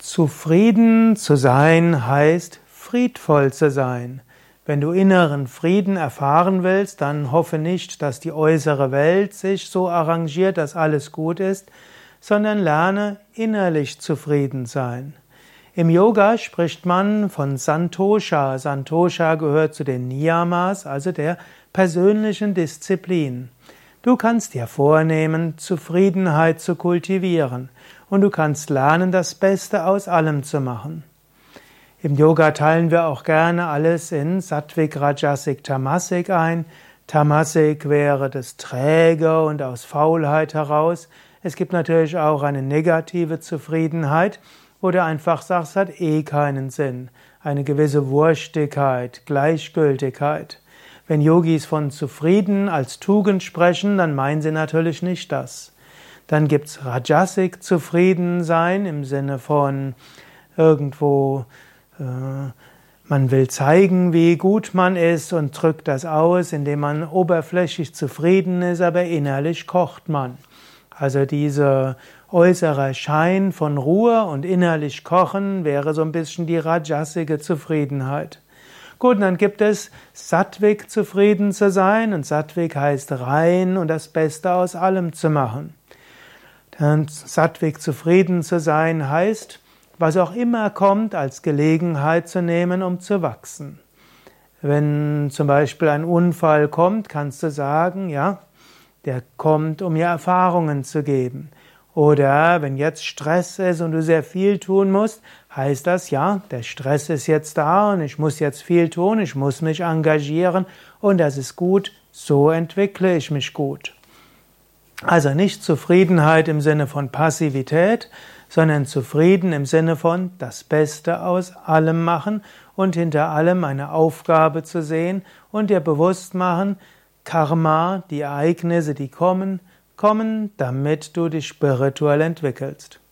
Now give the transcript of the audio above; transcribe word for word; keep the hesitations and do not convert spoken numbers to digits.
Zufrieden zu sein heißt friedvoll zu sein. Wenn du inneren Frieden erfahren willst, dann hoffe nicht, dass die äußere Welt sich so arrangiert, dass alles gut ist, sondern lerne innerlich zufrieden sein. Im Yoga spricht man von Santosha. Santosha gehört zu den Niyamas, also der persönlichen Disziplin. Du kannst dir vornehmen, Zufriedenheit zu kultivieren, und du kannst lernen, das Beste aus allem zu machen. Im Yoga teilen wir auch gerne alles in Sattvik, Rajasik, Tamasik ein. Tamasik wäre das Träge und aus Faulheit heraus. Es gibt natürlich auch eine negative Zufriedenheit, wo du einfach sagst, hat eh keinen Sinn. Eine gewisse Wurstigkeit, Gleichgültigkeit. Wenn Yogis von zufrieden als Tugend sprechen, dann meinen sie natürlich nicht das. Dann gibt's Rajasik, zufrieden sein im Sinne von irgendwo, äh, man will zeigen, wie gut man ist und drückt das aus, indem man oberflächlich zufrieden ist, aber innerlich kocht man. Also dieser äußere Schein von Ruhe und innerlich Kochen wäre so ein bisschen die rajasige Zufriedenheit. Gut, dann gibt es Sattvik, zufrieden zu sein, und Sattvik heißt rein und das Beste aus allem zu machen. Dann Sattvik, zufrieden zu sein heißt, was auch immer kommt, als Gelegenheit zu nehmen, um zu wachsen. Wenn zum Beispiel ein Unfall kommt, kannst du sagen, ja, der kommt, um mir Erfahrungen zu geben. Oder wenn jetzt Stress ist und du sehr viel tun musst, heißt das, ja, der Stress ist jetzt da und ich muss jetzt viel tun, ich muss mich engagieren und das ist gut, so entwickle ich mich gut. Also nicht Zufriedenheit im Sinne von Passivität, sondern zufrieden im Sinne von das Beste aus allem machen und hinter allem eine Aufgabe zu sehen und dir bewusst machen, Karma, die Ereignisse, die kommen, kommen, damit du dich spirituell entwickelst.